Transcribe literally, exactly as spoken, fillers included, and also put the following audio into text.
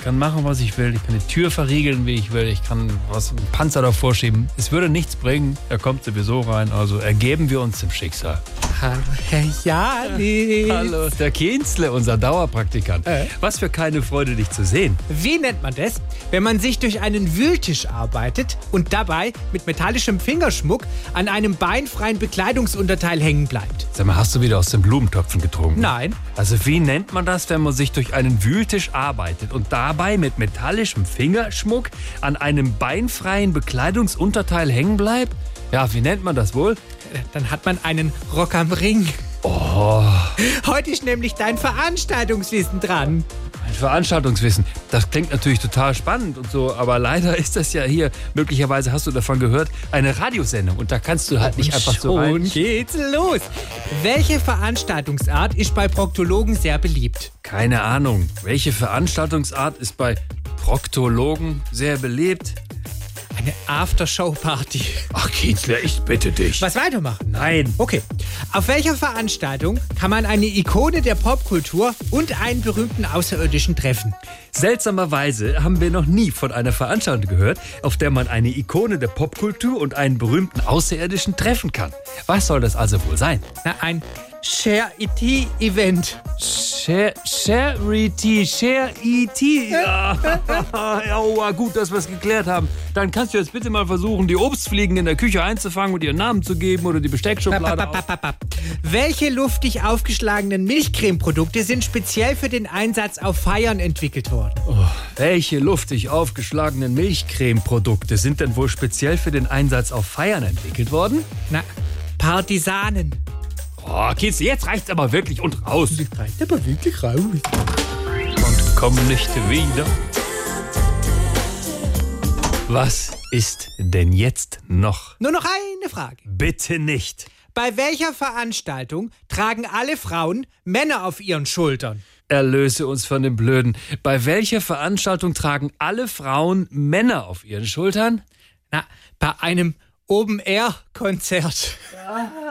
kann machen, was ich will. Ich kann die Tür verriegeln, wie ich will. Ich kann was, einen Panzer davor schieben. Es würde nichts bringen. Er kommt sowieso rein. Also ergeben wir uns dem Schicksal. Hallo, Herr Janis. Hallo, der Kienzle, unser Dauerpraktikant. Äh? Was für keine Freude, dich zu sehen. Wie nennt man das, wenn man sich durch einen Wühltisch arbeitet und dabei mit metallischem Fingerschmuck an einem beinfreien Bekleidungsunterteil hängen bleibt? Sag mal, hast du wieder aus den Blumentöpfen getrunken? Nein. Also wie nennt man das, wenn man sich durch einen Wühltisch arbeitet und dabei mit metallischem Fingerschmuck an einem beinfreien Bekleidungsunterteil hängen bleibt? Ja, wie nennt man das wohl? Dann hat man einen Rock am Ring. Oh. Heute ist nämlich dein Veranstaltungswissen dran. Ein Veranstaltungswissen. Das klingt natürlich total spannend und so, aber leider ist das ja hier, möglicherweise hast du davon gehört, eine Radiosendung und da kannst du halt nicht einfach so rein. Schon geht's los. Welche Veranstaltungsart ist bei Proktologen sehr beliebt? Keine Ahnung. Welche Veranstaltungsart ist bei Proktologen sehr beliebt? Eine Aftershow-Party. Ach, Kienzle, ich bitte dich. Was weitermachen? Nein. Okay. Auf welcher Veranstaltung kann man eine Ikone der Popkultur und einen berühmten Außerirdischen treffen? Seltsamerweise haben wir noch nie von einer Veranstaltung gehört, auf der man eine Ikone der Popkultur und einen berühmten Außerirdischen treffen kann. Was soll das also wohl sein? Na, ein Share-E-T-Event. Share, Charity, Share-E-T. Ja, ja, oh, gut, dass wir es geklärt haben. Dann kannst du jetzt bitte mal versuchen, die Obstfliegen in der Küche einzufangen und ihren Namen zu geben oder die Besteckschublade. Bap, bap, bap, bap. Welche luftig aufgeschlagenen Milchcremeprodukte sind speziell für den Einsatz auf Feiern entwickelt worden? Oh, welche luftig aufgeschlagenen Milchcremeprodukte sind denn wohl speziell für den Einsatz auf Feiern entwickelt worden? Na, Partisanen. Oh, Kids, jetzt reicht's aber wirklich und raus. Das reicht aber wirklich raus. Und komm nicht wieder. Was ist denn jetzt noch? Nur noch eine Frage. Bitte nicht. Bei welcher Veranstaltung tragen alle Frauen Männer auf ihren Schultern? Erlöse uns von dem Blöden. Bei welcher Veranstaltung tragen alle Frauen Männer auf ihren Schultern? Na, bei einem Open-Air-Konzert. Ja.